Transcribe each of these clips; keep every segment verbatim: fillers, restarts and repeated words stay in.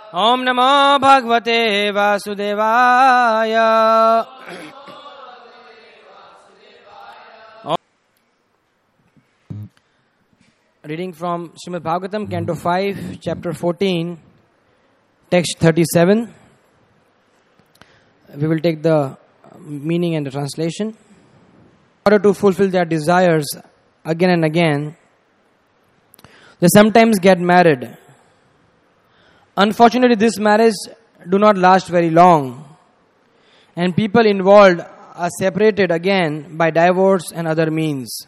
Om Namo Bhagavate Vasudevaya. Reading from Srimad Bhagavatam, Canto five, Chapter fourteen, Text thirty-seven. We will take the meaning and the translation. In order to fulfill their desires again and again, they sometimes get married. Unfortunately, this marriage do not last very long, and people involved are separated again by divorce and other means.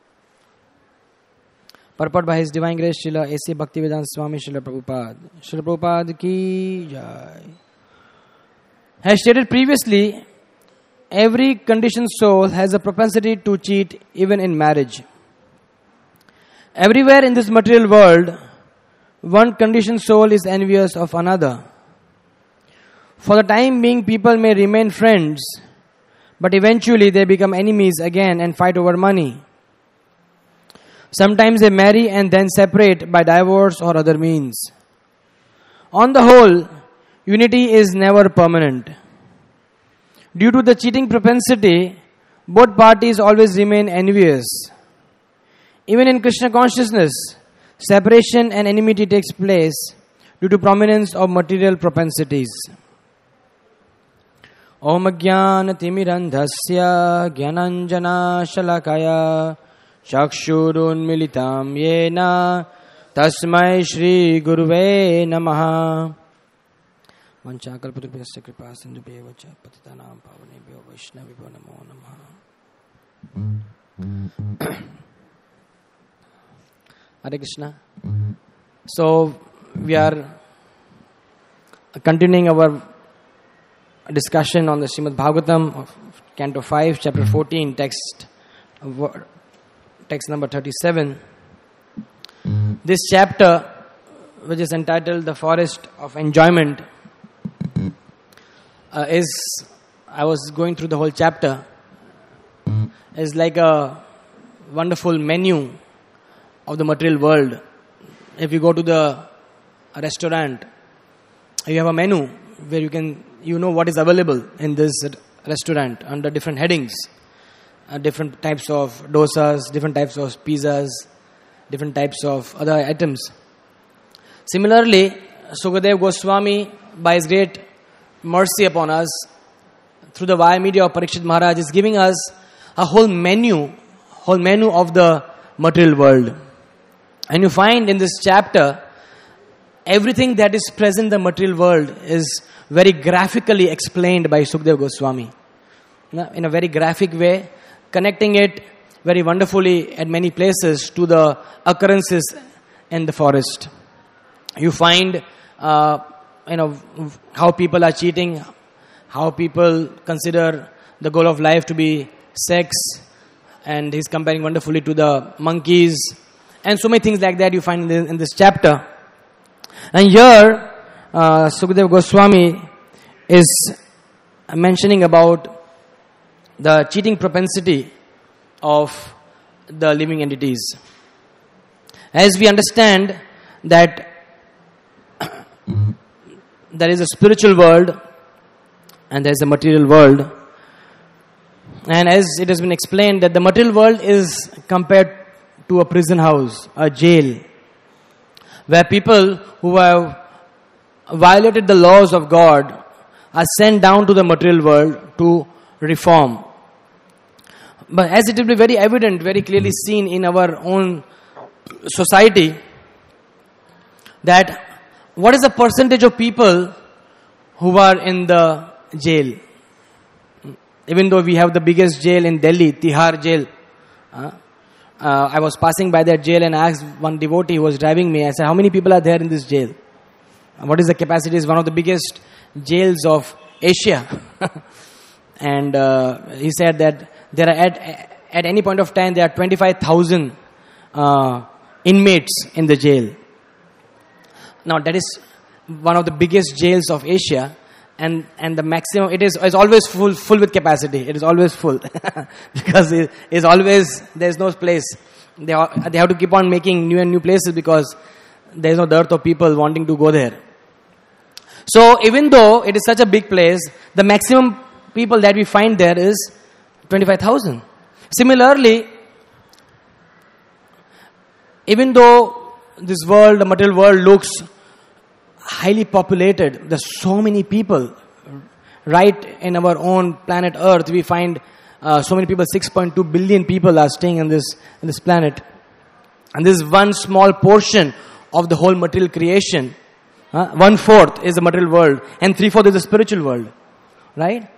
Purport by His Divine Grace Srila A C Bhaktivedanta Swami Srila Prabhupada. Srila Prabhupada ki jai. As stated previously, every conditioned soul has a propensity to cheat even in marriage. Everywhere in this material world, one conditioned soul is envious of another. For the time being, people may remain friends, but eventually they become enemies again and fight over money. Sometimes they marry and then separate by divorce or other means. On the whole, unity is never permanent. Due to the cheating propensity, both parties always remain envious. Even in Krishna consciousness, separation and enmity takes place due to prominence of material propensities. Om Jnana Timirandhasya Jnananjana Shalakaya Chakshurun Militam Yena Tasmai Shri Guruve Namaha. Vanchakalpatrubhyasya kripa sindhubhyevo cha patitanam pavanebhyo vaishnavibhyo namo namaha. Hare Krishna. So, we are continuing our discussion on the Srimad Bhagavatam of Canto five, Chapter fourteen, text text number thirty-seven. This chapter, which is entitled The Forest of Enjoyment, uh, is, I was going through the whole chapter, is like a wonderful menu of the material world. If you go to the restaurant, you have a menu where you can, you know what is available in this restaurant under different headings. Uh, different types of dosas, different types of pizzas, different types of other items. Similarly, Sukadev Goswami, by his great mercy upon us, through the via media of Parikshit Maharaj, is giving us a whole menu, whole menu of the material world. And you find in this chapter, everything that is present in the material world is very graphically explained by Sukadev Goswami. In a very graphic way, connecting it very wonderfully at many places to the occurrences in the forest. You find, uh, you know, how people are cheating, how people consider the goal of life to be sex, and he's comparing wonderfully to the monkeys, and so many things like that you find in this, in this chapter. And here, uh, Sukadev Goswami is mentioning about the cheating propensity of the living entities. As we understand that there is a spiritual world and there is a material world, and as it has been explained that the material world is compared to a prison house, a jail, where people who have violated the laws of God are sent down to the material world to reform. But as it will be very evident, very clearly seen in our own society, that what is the percentage of people who are in the jail? Even though we have the biggest jail in Delhi, Tihar jail. Uh, uh, I was passing by that jail and asked one devotee who was driving me, I said, how many people are there in this jail? What is the capacity? It's one of the biggest jails of Asia. And uh, he said that there are at at any point of time there are twenty-five thousand uh, inmates in the jail. Now that is one of the biggest jails of Asia, and, and the maximum it is is always full full with capacity. It is always full because it is always there is no place. They are, they have to keep on making new and new places because there is no dearth of people wanting to go there. So even though it is such a big place, the maximum people that we find there is twenty-five thousand. Similarly, even though this world, the material world, looks highly populated, there's so many people. Right in our own planet Earth, we find uh, so many people, six point two billion people are staying in this, in this planet. And this is one small portion of the whole material creation. Uh, one-fourth is the material world, and three-fourths is the spiritual world. Right?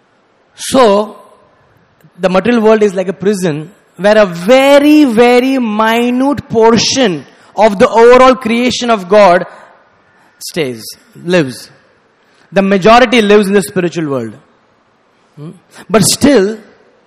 So, the material world is like a prison where a very, very minute portion of the overall creation of God stays, lives. The majority lives in the spiritual world. Hmm? But still,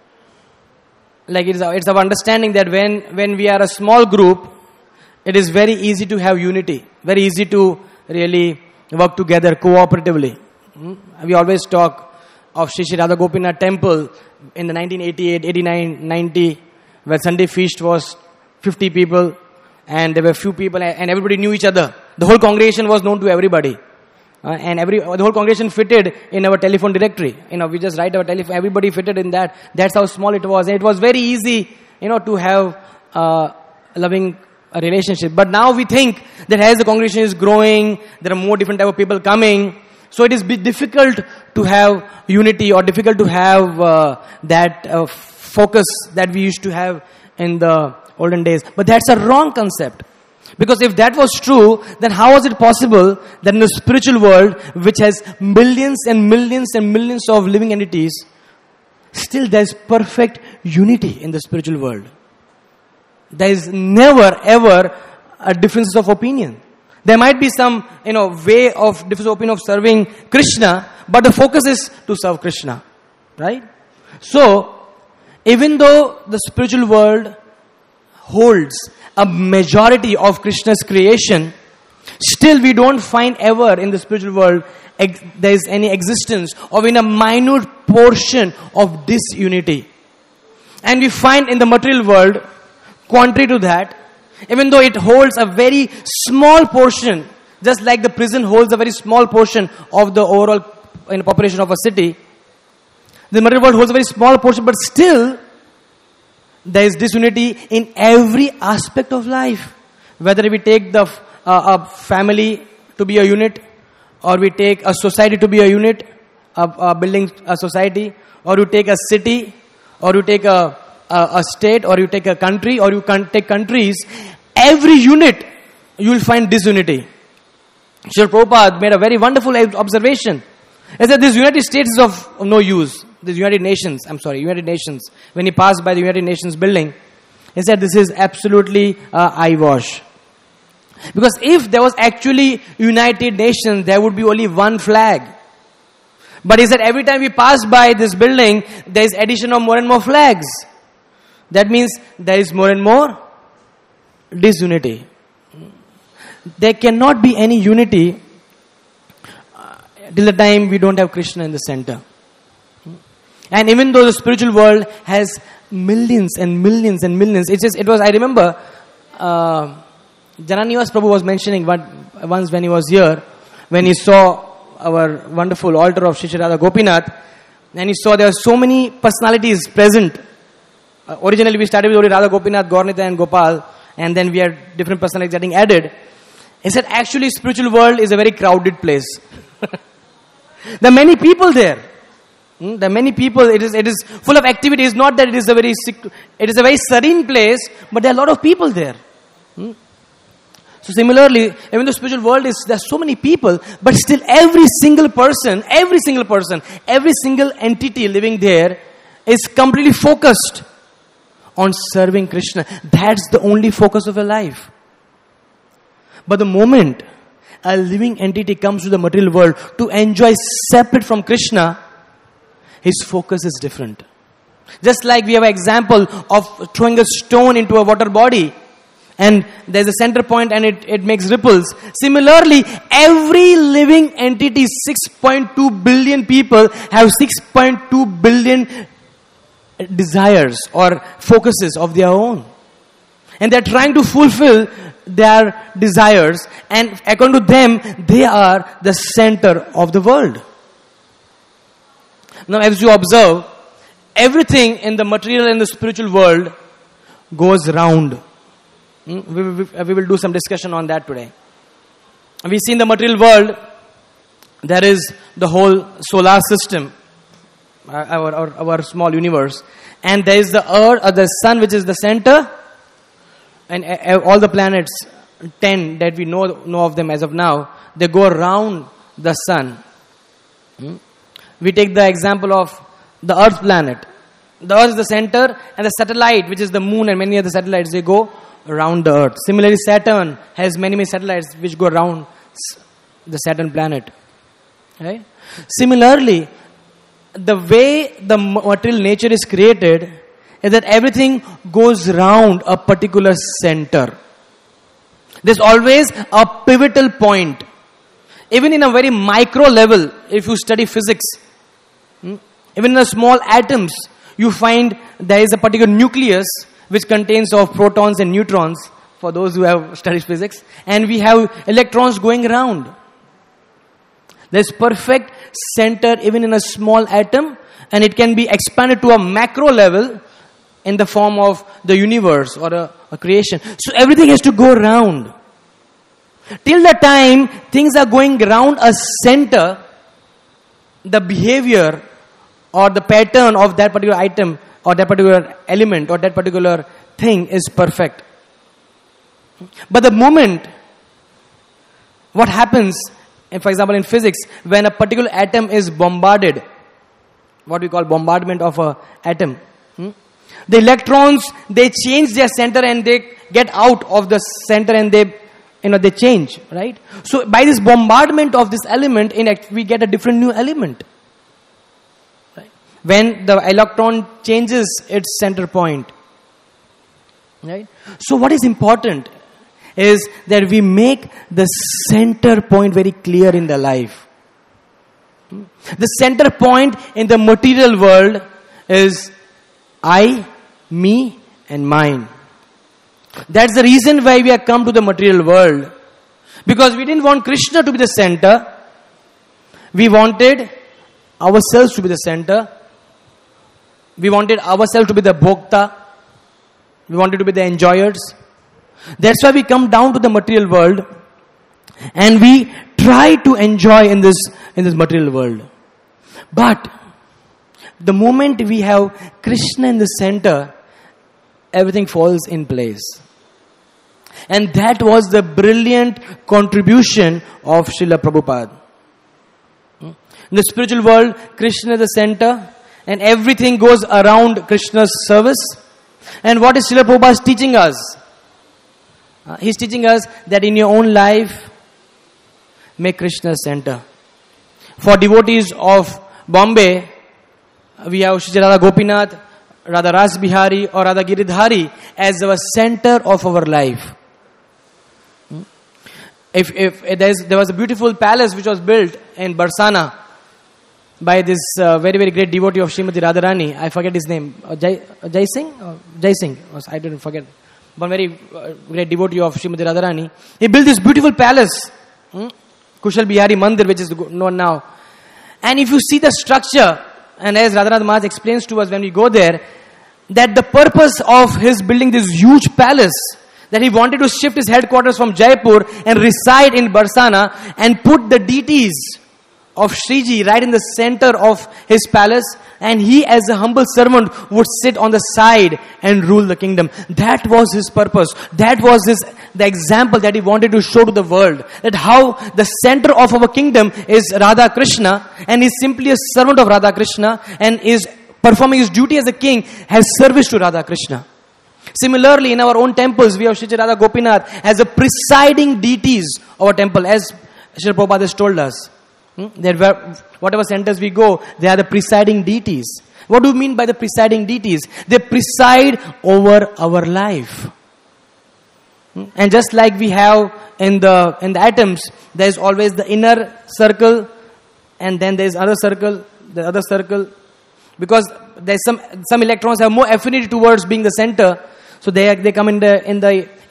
like it's our, it's our understanding that when, when we are a small group, it is very easy to have unity. Very easy to really work together cooperatively. Hmm? We always talk of Shri Shri Radha Gopinath temple in the nineteen eighty-eight, eighty-nine, ninety, where Sunday feast was fifty people and there were few people and everybody knew each other. The whole congregation was known to everybody. Uh, and every the whole congregation fitted in our telephone directory. You know, we just write our telephone. Everybody fitted in that. That's how small it was. And it was very easy, you know, to have uh, a loving a relationship. But now we think that as the congregation is growing, there are more different type of people coming. So it is be difficult to have unity or difficult to have uh, that uh, focus that we used to have in the olden days. But that's a wrong concept. Because if that was true, then how was it possible that in the spiritual world, which has millions and millions and millions of living entities, still there is perfect unity in the spiritual world? There is never ever a difference of opinion. There might be some, you know, way of difference of opinion of serving Krishna, but the focus is to serve Krishna, right? So, even though the spiritual world holds a majority of Krishna's creation, still we don't find ever in the spiritual world ex- there is any existence of in a minute portion of disunity. And we find in the material world, contrary to that, even though it holds a very small portion, just like the prison holds a very small portion of the overall you know, population of a city, the material world holds a very small portion, but still there is disunity in every aspect of life. Whether we take the uh, a family to be a unit, or we take a society to be a unit, a, a building a society, or you take a city, or you take a, a, a state, or you take a country, or you can take countries, every unit you will find disunity. Srila Prabhupada made a very wonderful observation. He said this United States is of no use. The United Nations, I'm sorry, United Nations. When he passed by the United Nations building, he said this is absolutely uh, eyewash. Because if there was actually United Nations, there would be only one flag. But he said every time we pass by this building, there is addition of more and more flags. That means there is more and more disunity. There cannot be any unity uh, till the time we don't have Krishna in the center. And even though the spiritual world has millions and millions and millions, it's just, it was, I remember, uh, Jananivas Prabhu was mentioning what, once when he was here, when he saw our wonderful altar of Shri Shri Radha Gopinath, and he saw there were so many personalities present. Uh, originally we started with only Radha Gopinath, Gaurnita and Gopal, and then we had different personalities getting added. He said actually spiritual world is a very crowded place. There are many people there. Hmm? There are many people. It is it is full of activity. It's not that it is a very sick, it is a very serene place, but there are a lot of people there. Hmm? So similarly, even the spiritual world is, there are so many people, but still every single person, every single person, every single entity living there is completely focused on serving Krishna. That's the only focus of your life. But the moment a living entity comes to the material world to enjoy separate from Krishna, his focus is different. Just like we have an example of throwing a stone into a water body, and there's a center point and it, it makes ripples. Similarly, every living entity, six point two billion people, have six point two billion desires or focuses of their own. And they're trying to fulfill their desires, and according to them, they are the center of the world. Now, as you observe, everything in the material and the spiritual world goes round. Hmm? We, we, we will do some discussion on that today. We see in the material world, there is the whole solar system, our, our, our small universe. And there is the earth, or the sun, which is the center. And uh, all the planets, ten that we know, know of them as of now, they go around the sun. Hmm? We take the example of the earth planet. The earth is the center, and the satellite, which is the moon and many other satellites, they go around the earth. Similarly, Saturn has many, many satellites which go around the Saturn planet. Right? Similarly, the way the material nature is created is that everything goes round a particular center. There's always a pivotal point. Even in a very micro level, if you study physics, hmm, even in the small atoms, you find there is a particular nucleus which contains of protons and neutrons, for those who have studied physics, and we have electrons going around. There's perfect center even in a small atom, and it can be expanded to a macro level in the form of the universe or a, a creation. So everything has to go around. Till the time things are going around a center, the behavior or the pattern of that particular item or that particular element or that particular thing is perfect. But the moment, what happens, and for example in physics, when a particular atom is bombarded, what we call bombardment of an atom, hmm? the electrons, they change their center and they get out of the center and they, you know, they change, right? So by this bombardment of this element, in act, we get a different new element. Right? When the electron changes its center point. Right? So what is important is that we make the center point very clear in the life. The center point in the material world is I, me, and mine. That's the reason why we have come to the material world. Because we didn't want Krishna to be the center. We wanted ourselves to be the center. We wanted ourselves to be the bhokta. We wanted to be the enjoyers. That's why we come down to the material world and we try to enjoy in this in this material world. But the moment we have Krishna in the center, everything falls in place. And that was the brilliant contribution of Srila Prabhupada. In the spiritual world, Krishna is the center and everything goes around Krishna's service. And what is Srila Prabhupada teaching us? Uh, he's teaching us that in your own life, make Krishna center. For devotees of Bombay, we have Shri Radha Gopinath, Radha Ras Bihari or Radha Giridhari as our center of our life. If, if, if there's, there was a beautiful palace which was built in Barsana by this uh, very, very great devotee of Srimati Radharani, I forget his name, uh, Jai, uh, Jai Singh? Uh, Jai Singh, I didn't forget. One very uh, great devotee of Srimati Radharani. He built this beautiful palace, hmm? Kushal Bihari Mandir, which is known now. And if you see the structure, and as Radhanath Maharaj explains to us when we go there, that the purpose of his building this huge palace, that he wanted to shift his headquarters from Jaipur and reside in Barsana and put the deities of Sriji right in the center of his palace, and he as a humble servant would sit on the side and rule the kingdom. That was his purpose. That was his the example that he wanted to show to the world, that how the center of our kingdom is Radha Krishna, and he's simply a servant of Radha Krishna and is performing his duty as a king as service to Radha Krishna. Similarly, in our own temples, we have Shri Radha Gopinath as a presiding deities of our temple, as Shri Prabhupada has told us. Hmm? That where, whatever centers we go, they are the presiding deities. What do you mean by the presiding deities? They preside over our life. Hmm? And just like we have in the in the atoms, there is always the inner circle, and then there is other circle, the other circle, because there's some some electrons have more affinity towards being the center, so they they come in the in the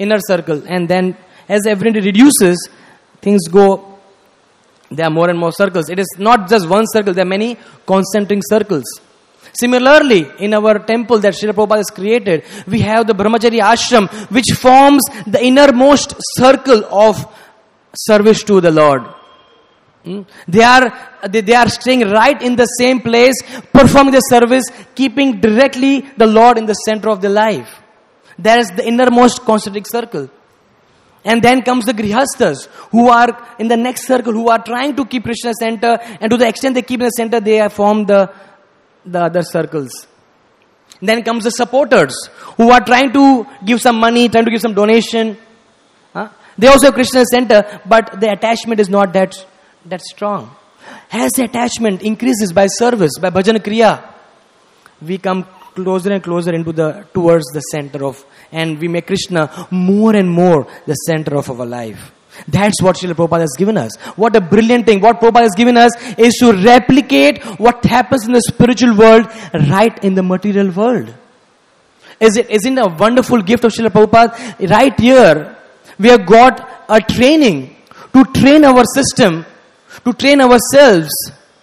inner circle. And then as everybody reduces, things go, there are more and more circles. It is not just one circle, there are many concentric circles. Similarly, in our temple that Srila Prabhupada has created, we have the Brahmachari Ashram, which forms the innermost circle of service to the Lord. Hmm? They are they, they are staying right in the same place, performing the service, keeping directly the Lord in the center of their life. That is the innermost concentric circle. And then comes the Grihasthas, who are in the next circle, who are trying to keep Krishna center, and to the extent they keep in the center, they have formed the the other circles. Then comes the supporters, who are trying to give some money, trying to give some donation. Huh? They also have Krishna center, but the attachment is not that that strong. As the attachment increases by service, by bhajan kriya, we come closer and closer into the towards the center of, and we make Krishna more and more the center of our life. That's what Srila Prabhupada has given us. What a brilliant thing. What Prabhupada has given us is to replicate what happens in the spiritual world right in the material world. Is it, isn't it a wonderful gift of Srila Prabhupada? Right here, we have got a training to train our system, to train ourselves,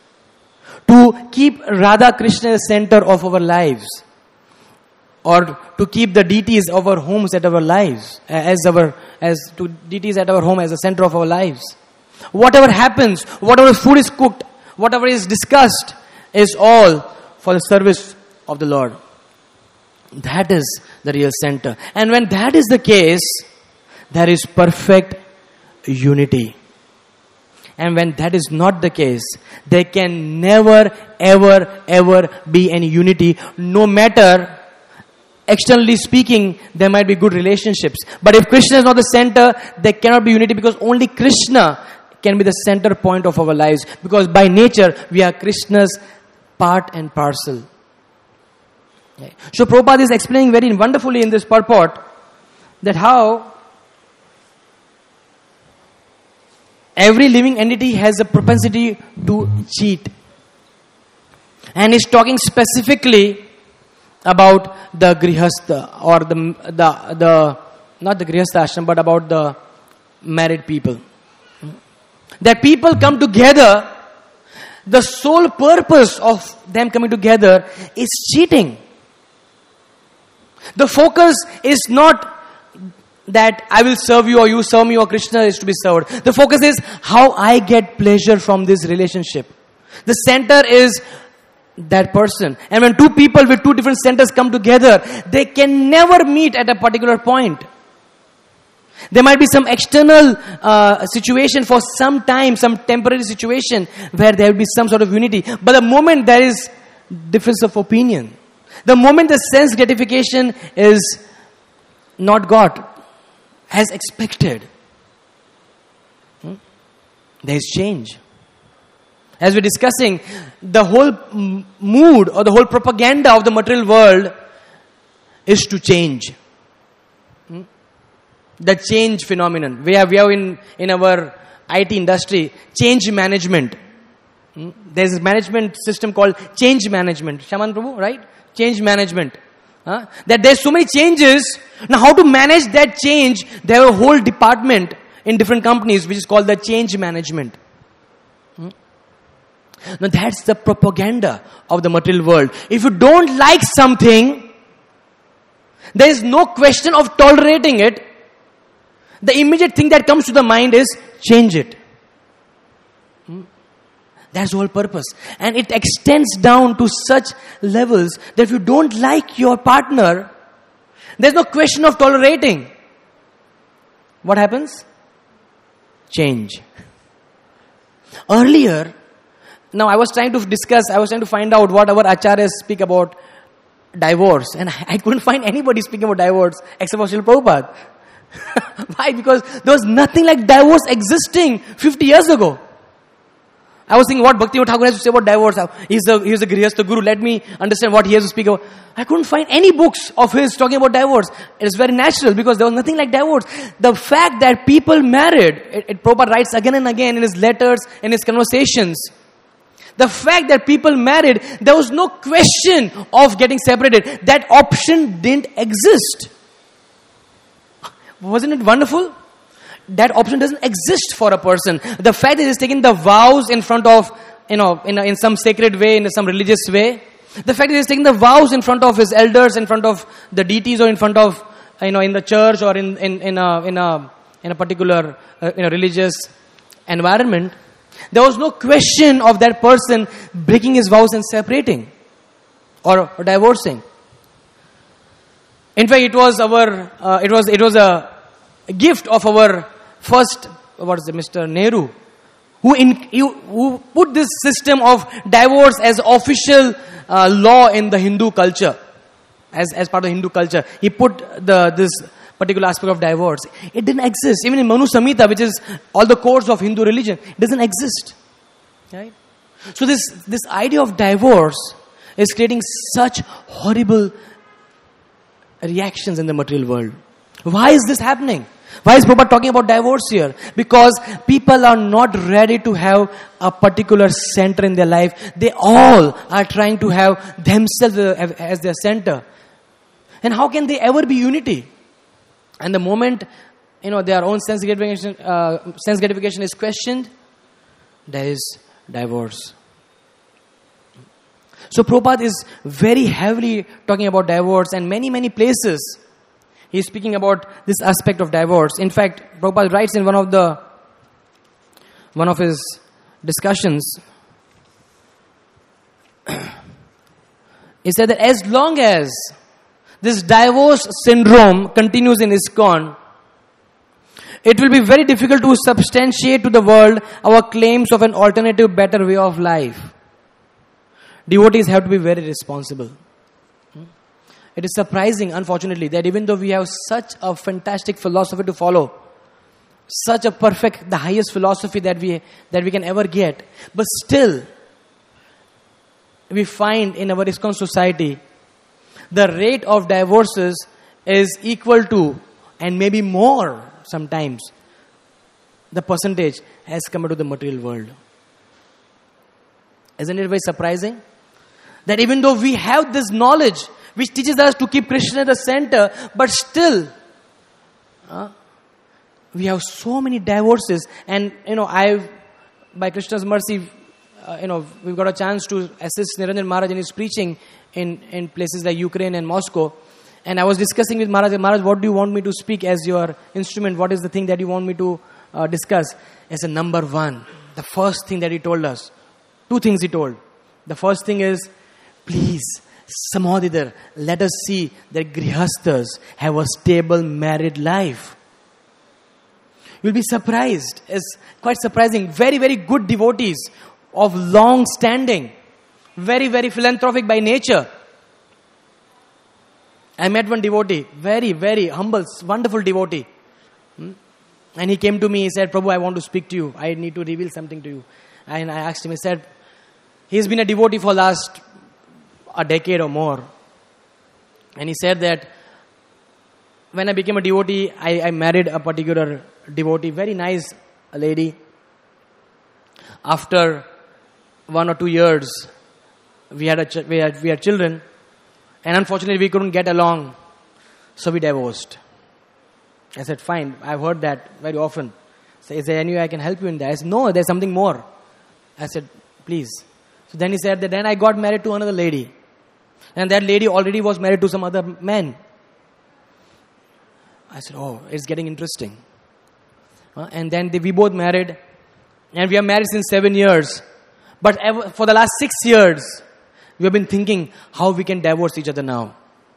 to keep Radha Krishna the center of our lives, or to keep the deities of our homes at our lives, as our as to deities at our home as the center of our lives. Whatever happens, whatever food is cooked, whatever is discussed, is all for the service of the Lord. That is the real center. And when that is the case, there is perfect unity. And when that is not the case, there can never, ever, ever be any unity, no matter. Externally speaking, there might be good relationships. But if Krishna is not the center, there cannot be unity, because only Krishna can be the center point of our lives. Because by nature, we are Krishna's part and parcel. Okay. So Prabhupada is explaining very wonderfully in this purport that how every living entity has a propensity to cheat. And he's talking specifically about the Grihastha, or the, the, the, not the Grihastha ashram, but about the married people. That people come together, the sole purpose of them coming together is cheating. The focus is not that I will serve you or you serve me or Krishna is to be served. The focus is how I get pleasure from this relationship. The center is that person. And when two people with two different centers come together, they can never meet at a particular point. There might be some external uh, situation for some time, some temporary situation where there will be some sort of unity. But the moment there is difference of opinion, the moment the sense gratification is not got as expected, hmm, there is change. As we're discussing, the whole mood or the whole propaganda of the material world is to change. Hmm? The change phenomenon. We have, we have in, in our I T industry, change management. Hmm? There's a management system called change management. Shaman Prabhu, right? Change management. Huh? That there's so many changes. Now how to manage that change? They have a whole department in different companies which is called the change management. Hmm? Now that's the propaganda of the material world. If you don't like something, there is no question of tolerating it. The immediate thing that comes to the mind is change it. Hmm? That's the whole purpose. And it extends down to such levels that if you don't like your partner, there's no question of tolerating. What happens? Change. Earlier, now I was trying to discuss, I was trying to find out what our acharyas speak about divorce. And I couldn't find anybody speaking about divorce except for Srila Prabhupada. Why? Because there was nothing like divorce existing fifty years ago. I was thinking what Bhaktivinoda Thakur has to say about divorce. He's the, he's the Grihastha Guru. Let me understand what he has to speak about. I couldn't find any books of his talking about divorce. It is very natural because there was nothing like divorce. The fact that people married, it, it Prabhupada writes again and again in his letters, in his conversations. The fact that people married, there was no question of getting separated. That option didn't exist. Wasn't it wonderful? That option doesn't exist for a person. The fact that he's taking the vows in front of, you know, in, a, in some sacred way, in some religious way. The fact that he's taking the vows in front of his elders, in front of the deities, or in front of, you know, in the church, or in, in, in a, in a, in a particular, uh, in a religious environment. There was no question of that person breaking his vows and separating or, or divorcing. In fact, it was our, uh, it was, it was a gift of our first, what is it, Mister Nehru, who in, who, who put this system of divorce as official uh, law in the Hindu culture, as as part of Hindu culture. He put the this particular aspect of divorce. It didn't exist even in Manu Samhita, which is all the codes of Hindu religion. It doesn't exist, right? So this this idea of divorce is creating such horrible reactions in the material world. Why is this happening? Why is Prabhupada talking about divorce here? Because people are not ready to have a particular center in their life. They all are trying to have themselves as their center. And how can they ever be unity? And the moment, you know, their own sense gratification, uh, sense gratification is questioned, there is divorce. So Prabhupada is very heavily talking about divorce, and many, many places he is speaking about this aspect of divorce. In fact, Prabhupada writes in one of the one of his discussions, he said that as long as this divorce syndrome continues in ISKCON, it will be very difficult to substantiate to the world our claims of an alternative, better way of life. Devotees have to be very responsible. It is surprising, unfortunately, that even though we have such a fantastic philosophy to follow, such a perfect, the highest philosophy that we that we can ever get, but still, we find in our ISKCON society, the rate of divorces is equal to, and maybe more sometimes, the percentage as compared to the material world. Isn't it very surprising? That even though we have this knowledge, which teaches us to keep Krishna at the center, but still, uh, we have so many divorces. And, you know, I've, by Krishna's mercy, uh, you know, we've got a chance to assist Niranjan Maharaj in his preaching in, in places like Ukraine and Moscow. And I was discussing with Maharaj, Maharaj, what do you want me to speak as your instrument? What is the thing that you want me to uh, discuss? As a number one, the first thing that he told us, two things he told. The first thing is, please, Samadhidar, let us see that Grihasthas have a stable married life. You'll be surprised. It's quite surprising. Very, very good devotees of long standing. Very, very philanthropic by nature. I met one devotee. Very, very humble, wonderful devotee. Hmm? And he came to me. He said, Prabhu, I want to speak to you. I need to reveal something to you. And I asked him, he said, he's been a devotee for last a decade or more. And he said that when I became a devotee, I, I married a particular devotee, very nice lady. After one or two years, we had a ch- we had we had children, and unfortunately we couldn't get along, so we divorced. I said, fine, I've heard that very often. So is there any way I can help you in that? I said, no, there's something more. I said, please. So then he said that then I got married to another lady. And that lady already was married to some other man. I said, oh, it's getting interesting. Uh, and then they, we both married. And we are married since seven years. But ever, for the last six years, we have been thinking how we can divorce each other now.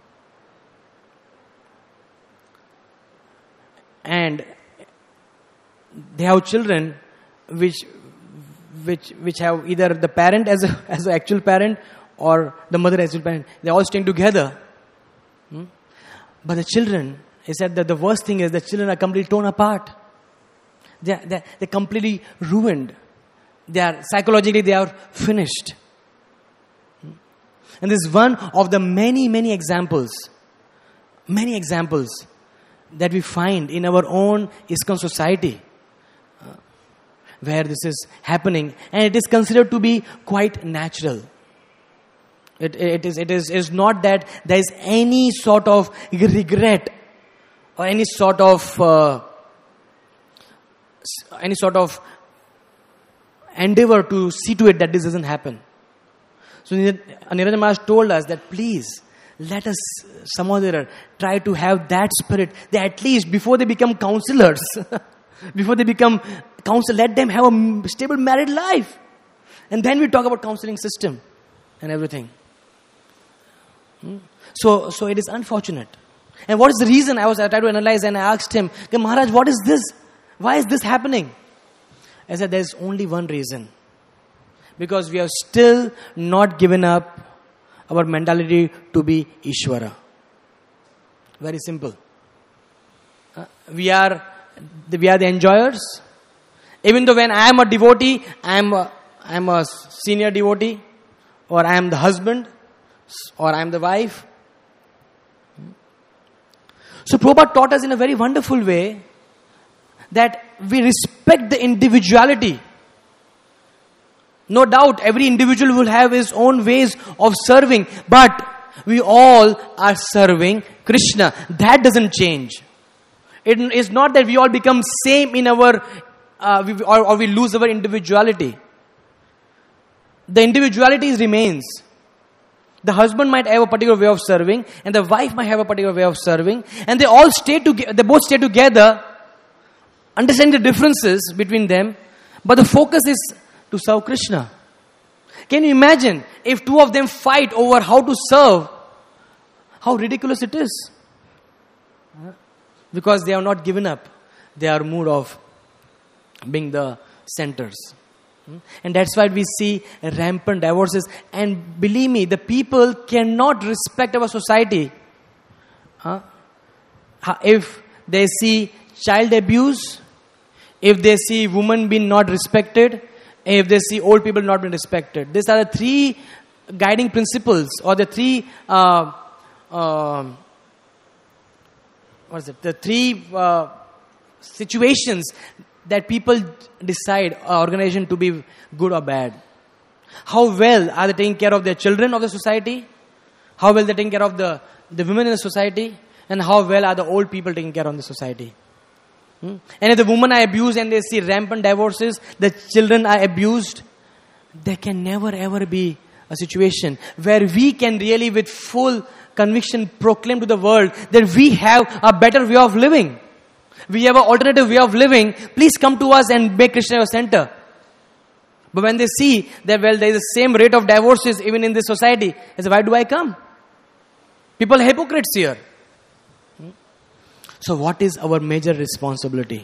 And they have children which which which have either the parent as a, as an actual parent or the mother as actual parent. They're all staying together. Hmm? But the children, he said that the worst thing is the children are completely torn apart. They're, they're, they're completely ruined. They are psychologically they are finished. Hmm? And this is one of the many, many examples, many examples that we find in our own ISKCON society, uh, where this is happening, and it is considered to be quite natural. It, it is it is is not that there is any sort of regret or any sort of uh, any sort of endeavor to see to it that this doesn't happen. So Niranjan Maharaj told us that please, let us some other try to have that spirit. They at least before they become counselors, before they become counsel, let them have a stable married life. And then we talk about counseling system and everything. Hmm? So, so it is unfortunate. And what is the reason? I was I tried to analyze and I asked him, Maharaj, what is this? Why is this happening? I said, there is only one reason. Because we have still not given up our mentality to be Ishvara. Very simple. Uh, we are we are the enjoyers. Even though when I am a devotee, I am a, I am a senior devotee, or I am the husband, or I am the wife. So Prabhupada taught us in a very wonderful way that we respect the individuality. No doubt, every individual will have his own ways of serving, but we all are serving Krishna. That doesn't change. It is not that we all become same in our, uh, we, or, or we lose our individuality. The individuality remains. The husband might have a particular way of serving, and the wife might have a particular way of serving, and they all stay together. They both stay together, understanding the differences between them, but the focus is to serve Krishna. Can you imagine if two of them fight over how to serve? How ridiculous it is. Because they have not given up their mood of being the centers. And that's why we see rampant divorces. And believe me, the people cannot respect our society. Huh? If they see child abuse, if they see women being not respected, if they see old people not being respected. These are the three guiding principles, or the three, uh, uh, what is it? The three uh, situations that people decide an organization to be good or bad. How well are they taking care of their children of the society? How well they taking care of the, the women in the society? And how well are the old people taking care of the society? Hmm? And if the women are abused and they see rampant divorces, the children are abused, there can never ever be a situation where we can really with full conviction proclaim to the world that we have a better way of living. We have an alternative way of living. Please come to us and make Krishna your center. But when they see that, well, there is the same rate of divorces even in this society, they say, why do I come? People are hypocrites here. So what is our major responsibility?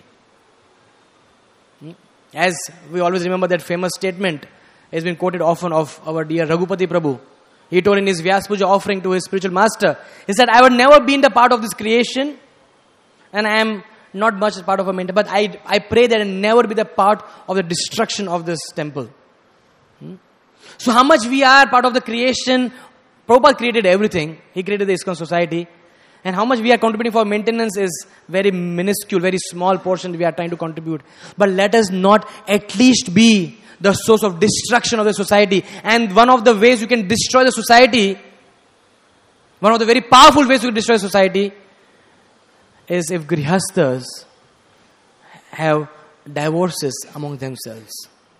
As we always remember that famous statement, has been quoted often of our dear Raghupati Prabhu. He told in his Vyas Puja offering to his spiritual master, he said, I would never be in the part of this creation, and I am not much a part of a mentor, but I, I pray that I never be the part of the destruction of this temple. Hmm? So how much we are part of the creation? Prabhupada created everything. He created the ISKCON society. And how much we are contributing for maintenance is very minuscule, very small portion we are trying to contribute. But let us not at least be the source of destruction of the society. And one of the ways you can destroy the society, one of the very powerful ways you can destroy society, is if grihasthas have divorces among themselves.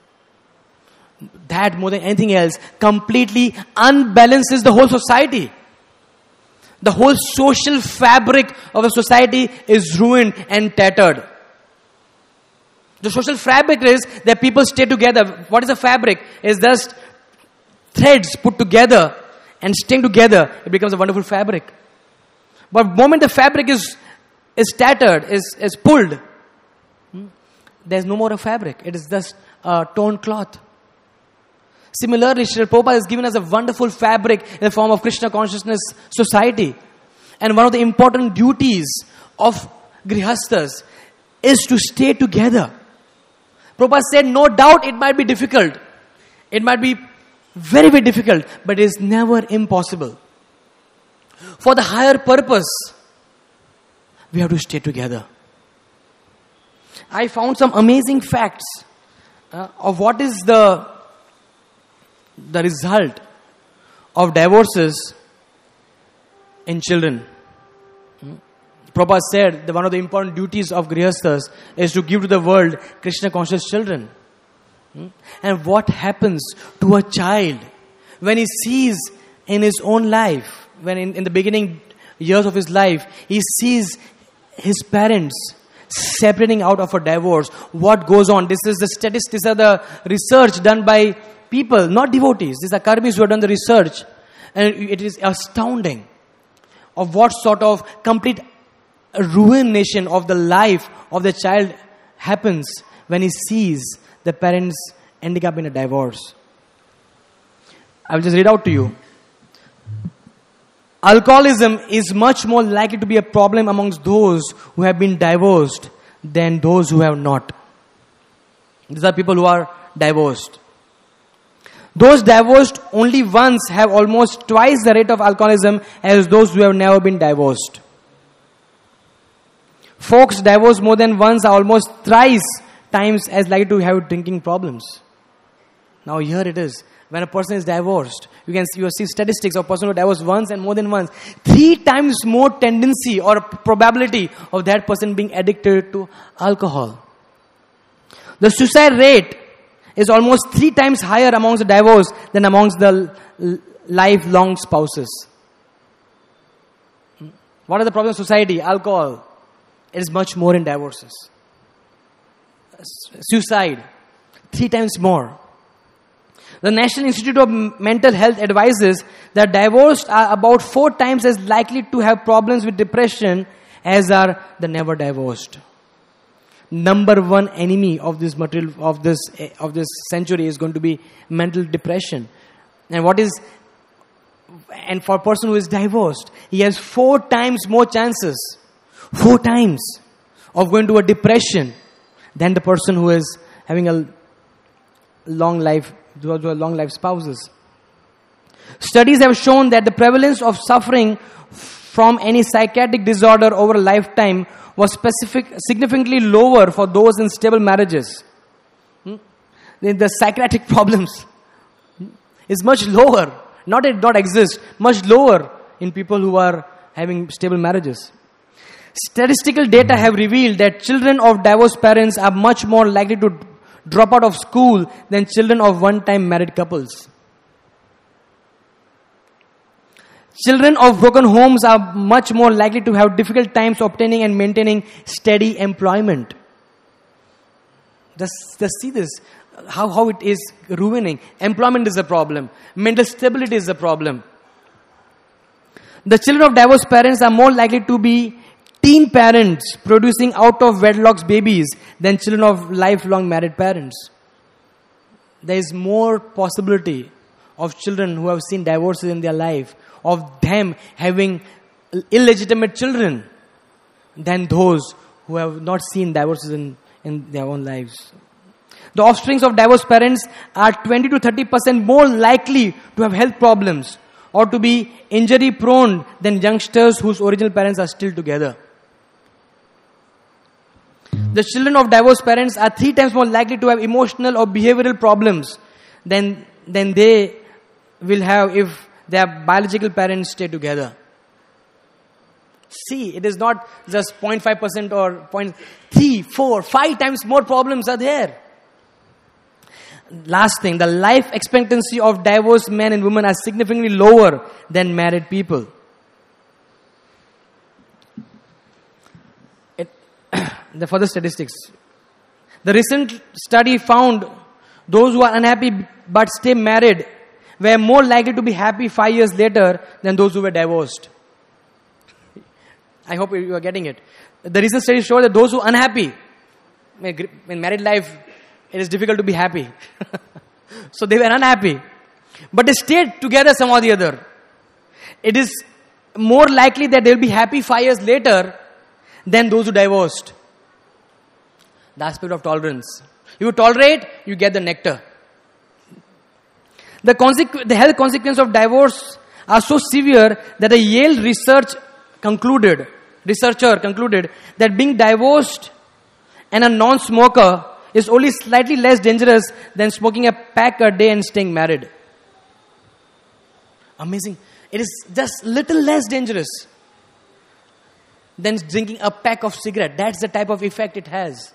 That more than anything else completely unbalances the whole society. The whole social fabric of a society is ruined and tattered. The social fabric is that people stay together. What is a fabric? It's just threads put together and staying together. It becomes a wonderful fabric. But the moment the fabric is is tattered, is, is pulled, there's no more a fabric. It is just a torn cloth. Similarly, Srila Prabhupada has given us a wonderful fabric in the form of Krishna consciousness society. And one of the important duties of grihasthas is to stay together. Prabhupada said, no doubt it might be difficult. It might be very, very difficult, but it is never impossible. For the higher purpose, we have to stay together. I found some amazing facts uh, of what is the the result of divorces in children. Prabhupada said that one of the important duties of Grihasthas is to give to the world Krishna conscious children. Hmm? And what happens to a child when he sees in his own life, when in, in the beginning years of his life, he sees his parents separating out of a divorce? What goes on? This is the statistics, these are the research done by people, not devotees. These are karmis who have done the research. And it is astounding of what sort of complete ruination of the life of the child happens when he sees the parents ending up in a divorce. I will just read out to you. Alcoholism is much more likely to be a problem amongst those who have been divorced than those who have not. These are people who are divorced. Those divorced only once have almost twice the rate of alcoholism as those who have never been divorced. Folks divorced more than once are almost thrice times as likely to have drinking problems. Now here it is. When a person is divorced, you can see, you see statistics of a person who divorced once and more than once. Three times more tendency or probability of that person being addicted to alcohol. The suicide rate is almost three times higher amongst the divorced than amongst the lifelong spouses. What are the problems of society? Alcohol. It is much more in divorces. Suicide. Three times more. The National Institute of Mental Health advises that divorced are about four times as likely to have problems with depression as are the never divorced. Number one enemy of this material of this of this century is going to be mental depression. And what is and for a person who is divorced, he has four times more chances, four times of going to a depression than the person who is having a long life, those who are long life spouses. Studies have shown that the prevalence of suffering from any psychiatric disorder over a lifetime was specific, significantly lower for those in stable marriages. Hmm? The, the psychiatric problems hmm, is much lower. Not it not exist, much lower in people who are having stable marriages. Statistical data have revealed that children of divorced parents are much more likely to drop out of school than children of one-time married couples. Children of broken homes are much more likely to have difficult times obtaining and maintaining steady employment. Just, just see this, how, how it is ruining. Employment is a problem. Mental stability is a problem. The children of divorced parents are more likely to be teen parents producing out of wedlock babies than children of lifelong married parents. There is more possibility of children who have seen divorces in their life, of them having illegitimate children, than those who have not seen divorces in, in their own lives. The offsprings of divorced parents are twenty to thirty percent more likely to have health problems or to be injury prone than youngsters whose original parents are still together. The children of divorced parents are three times more likely to have emotional or behavioral problems than, than they will have if their biological parents stay together. See, it is not just zero point five percent or zero point three, four, five times more problems are there. Last thing, the life expectancy of divorced men and women are significantly lower than married people. It, the further statistics. The recent study found those who are unhappy but stay married were more likely to be happy five years later than those who were divorced. I hope you are getting it. The recent study showed that those who are unhappy, in married life, it is difficult to be happy. So they were unhappy. But they stayed together somehow or the other. It is more likely that they will be happy five years later than those who divorced. The aspect of tolerance. You tolerate, you get the nectar. The, consequ- the health consequences of divorce are so severe that a Yale research concluded, researcher concluded that being divorced and a non-smoker is only slightly less dangerous than smoking a pack a day and staying married. Amazing. It is just little less dangerous. than drinking a pack of cigarette. That's the type of effect it has.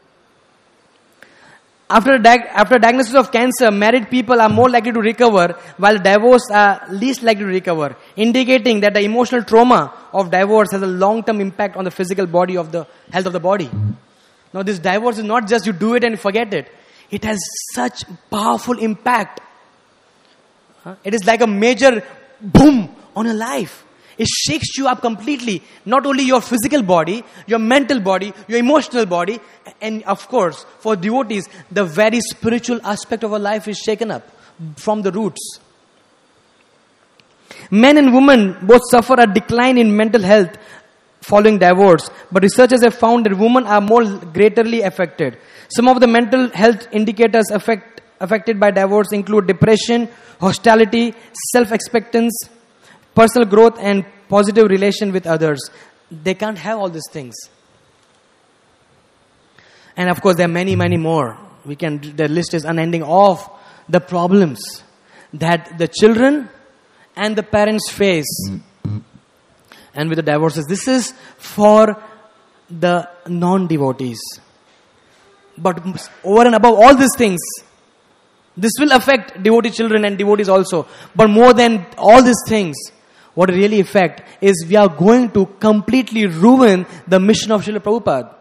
After, di- after diagnosis of cancer, married people are more likely to recover, while divorced are least likely to recover, indicating that the emotional trauma of divorce has a long-term impact on the physical body of the health of the body. Now, this divorce is not just you do it and forget it. It has such powerful impact. Huh? It is like a major boom on your life. It shakes you up completely. Not only your physical body, your mental body, your emotional body, and of course, for devotees, the very spiritual aspect of our life is shaken up from the roots. Men and women both suffer a decline in mental health following divorce, but researchers have found that women are more greatly affected. Some of the mental health indicators affect, affected by divorce include depression, hostility, self-expectance, personal growth, and positive relation with others. They can't have all these things. And of course, there are many, many more. We can. The list is unending of the problems that the children and the parents face. And with the divorces, this is for the non-devotees. But over and above all these things, this will affect devotee children and devotees also. But more than all these things, what it really affect is we are going to completely ruin the mission of Srila Prabhupada.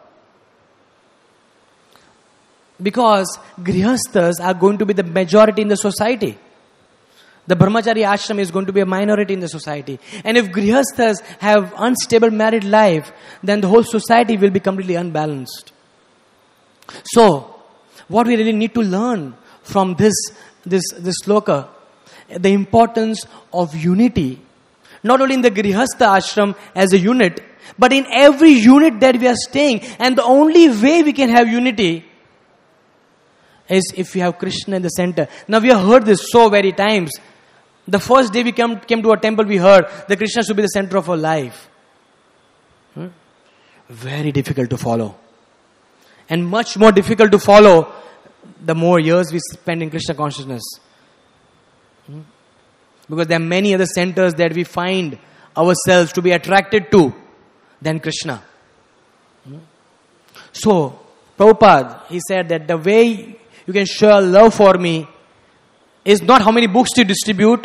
Because grihasthas are going to be the majority in the society. The brahmachari ashram is going to be a minority in the society. And if grihasthas have unstable married life, then the whole society will be completely unbalanced. So, what we really need to learn from this, this, this sloka, the importance of unity. Not only in the grihastha ashram as a unit, but in every unit that we are staying. And the only way we can have unity is if we have Krishna in the center. Now we have heard this so many times. The first day we came, came to a temple, we heard that Krishna should be the center of our life. Hmm? Very difficult to follow. And much more difficult to follow the more years we spend in Krishna consciousness. Hmm? Because there are many other centers that we find ourselves to be attracted to than Krishna. Hmm? So, Prabhupada, he said that the way you can show love for me is not how many books you distribute.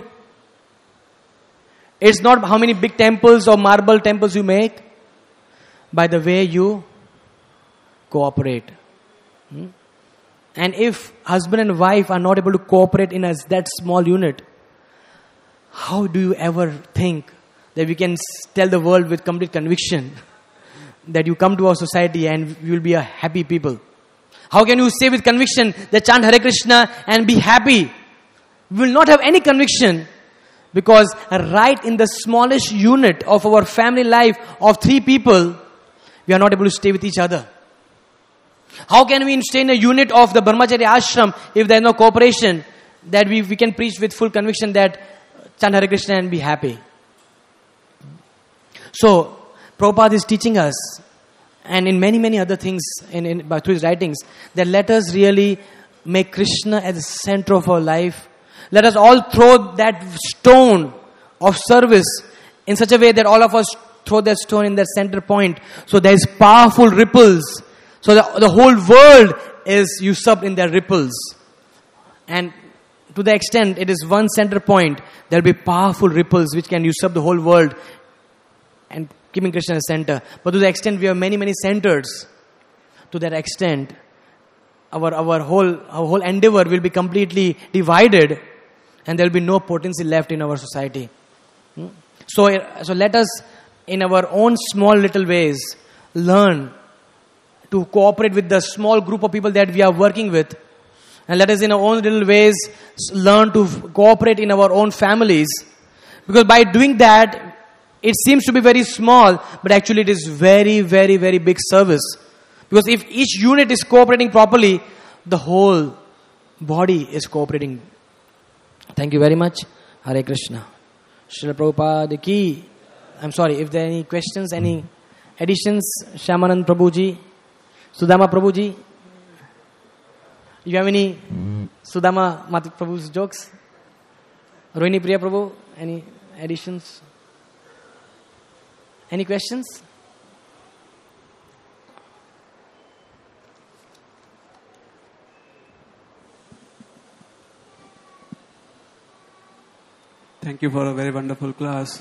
It's not how many big temples or marble temples you make. By the way you cooperate. Hmm? And if husband and wife are not able to cooperate in a, that small unit, how do you ever think that we can tell the world with complete conviction that you come to our society and you will be a happy people? How can you say with conviction that chant Hare Krishna and be happy? We will not have any conviction, because right in the smallest unit of our family life of three people, we are not able to stay with each other. How can we stay in a unit of the Brahmachari ashram if there is no cooperation, that we, we can preach with full conviction that chant Hare Krishna and be happy? So, Prabhupada is teaching us, and in many, many other things in, in, through his writings, that let us really make Krishna as the center of our life. Let us all throw that stone of service in such a way that all of us throw that stone in that center point. So there is powerful ripples. So the, the whole world is usurped in their ripples. And to the extent it is one center point, there will be powerful ripples which can usurp the whole world and keeping Krishna as center. But to the extent we have many, many centers, to that extent, our, our whole our whole endeavor will be completely divided, and there will be no potency left in our society. Hmm? So, so let us, in our own small little ways, learn to cooperate with the small group of people that we are working with. And let us, in our own little ways, learn to cooperate in our own families. Because by doing that, it seems to be very small, but actually it is very, very, very big service. Because if each unit is cooperating properly, the whole body is cooperating. Thank you very much. Hare Krishna. Srila Prabhupada ki. I'm sorry, if there are any questions, any additions, Shyamanand Prabhuji, Sudama Prabhuji, you have any mm. Sudama Mati Prabhu's jokes? Rohini Priya Prabhu, any additions? Any questions? Thank you for a very wonderful class.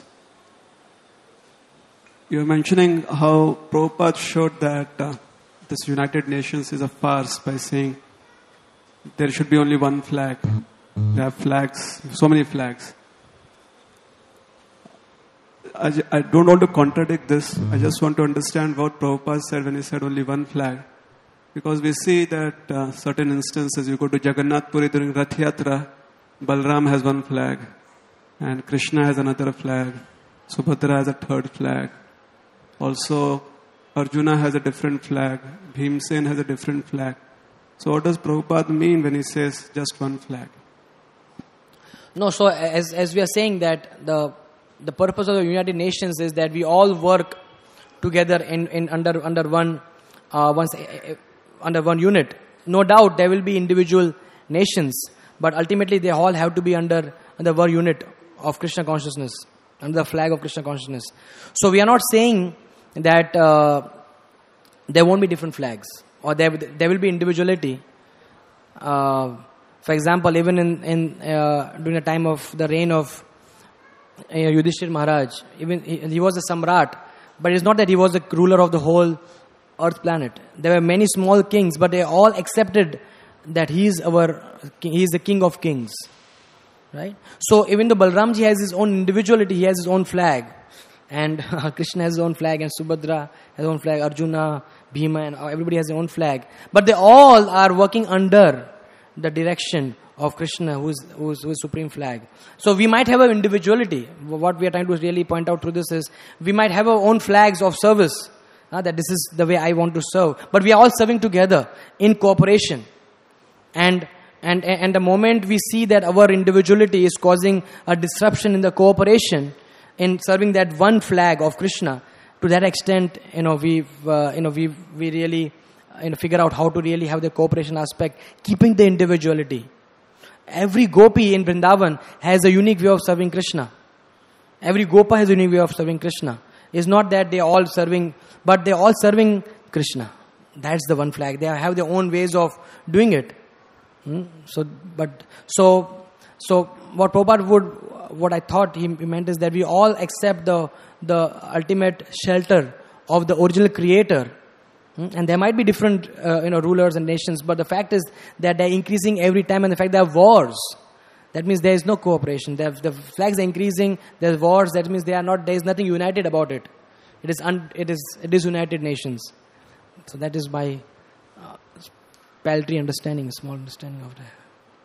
You were mentioning how Prabhupada showed that uh, this United Nations is a farce by saying there should be only one flag. We have flags, so many flags. I, j- I don't want to contradict this. I just want to understand what Prabhupada said when he said only one flag. Because we see that uh, certain instances, you go to Jagannath Puri during Rath Yatra, Balram has one flag, and Krishna has another flag, Subhadra has a third flag. Also, Arjuna has a different flag, Bhimsen has a different flag. So what does Prabhupada mean when he says just one flag? No, so as as we are saying that the the purpose of the United Nations is that we all work together in, in under under one uh, once uh, under one unit. No doubt there will be individual nations, but ultimately they all have to be under under one unit of Krishna consciousness, under the flag of Krishna consciousness. So we are not saying that uh, there won't be different flags or there there will be individuality. Uh, for example, even in in uh, during the time of the reign of uh, Yudhishthir Maharaj, even he, he was a samrat, but it's not that he was the ruler of the whole earth planet. There were many small kings, but they all accepted that he is our he is the king of kings, right? So even though Balramji has his own individuality, he has his own flag, and Krishna has his own flag, and Subhadra has his own flag, Arjuna, Bhima, and everybody has their own flag, but they all are working under the direction of Krishna, who is who is, who is supreme flag. So we might have an individuality. What we are trying to really point out through this is we might have our own flags of service. Uh, that this is the way I want to serve. But we are all serving together in cooperation. And, and, and the moment we see that our individuality is causing a disruption in the cooperation, in serving that one flag of Krishna, to that extent, you know, we uh, you know, we we really you know, figure out how to really have the cooperation aspect, keeping the individuality. Every gopi in Vrindavan has a unique way of serving Krishna. Every gopa has a unique way of serving Krishna. It's not that they are all serving, but they are all serving Krishna. That's the one flag. They have their own ways of doing it. Hmm? So, but so, so what Prabhupada would, what I thought he meant is that we all accept the the ultimate shelter of the original Creator. Hmm? And there might be different, uh, you know, rulers and nations, but the fact is that they're increasing every time, and the fact there are wars. That means there is no cooperation. The, the flags are increasing. There's wars. That means they are not. There is nothing united about it. It is. Un, it is. It is United Nations. So that is my uh, paltry understanding, small understanding of that.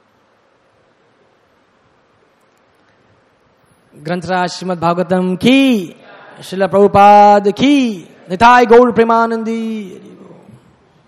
Granth Srimad Bhagavatam ki, Srila Prabhupada ki, Nitai Gaur Premanandi.